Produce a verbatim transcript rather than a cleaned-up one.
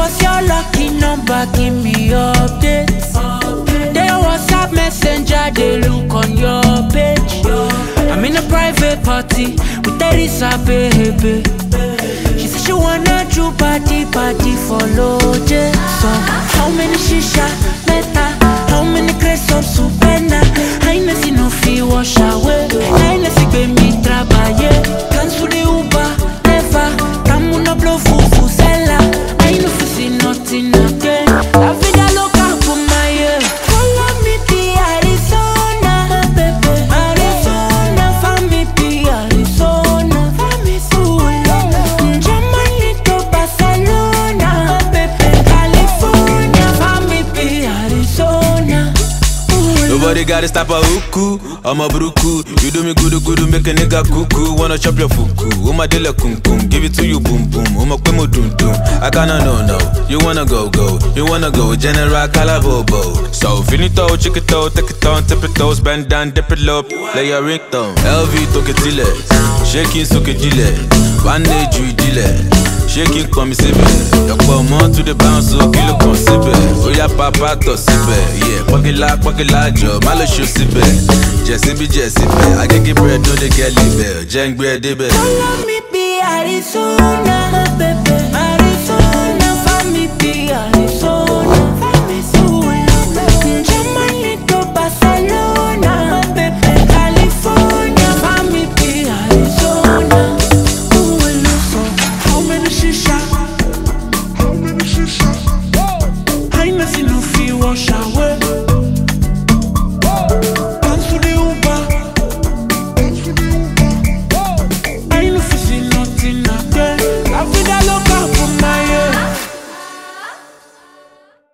was your lucky number? Give me updates. They WhatsApp messenger, they look on your page. I'm in a private party with Teresa, baby. She said she wanna do party, party for Lord. So how many shisha, meta? How many crates of supena? I ain't seen no fee wash away. I ain't seen baby trabaye. Cancel the Uber, never. Come on, blow fufu sella. I ain't no see nothing again. La vida loca for my ear. Follow me to Arizona, baby. Arizona, follow me to Arizona. Germany to Barcelona, baby. California, follow me to Arizona. Nobody gotta stop a hooku, I'm a bruku. You do me good, good, make a nigga cuckoo. Wanna chop your fuku, oh my dela kum kum. Give it to you, boom boom, oh my kwemo dum dum. I kinda know, no, you wanna go, go. You wanna go, General Calabobo. So, finito, chick it out, take it on, tip it toes, bend down, dip it low, play your ringtone. L V, toke tile, shaking, soke jile. One day, you dile. Shaking come sibe, yokbo mo to the bounce so kilo kon sibe. Oya papa to sibe, yeah. Pokila pokila jo, malo show sibe. Jessibe jessibe, I get get bread no dey get live. Jeng bread debe. Follow me be Arizona, baby. Arizona, follow me be Arizona. Germany to Barcelona, baby. California, follow me be Arizona. How many shisha? How many shisha? I ain't seen no fee wash away.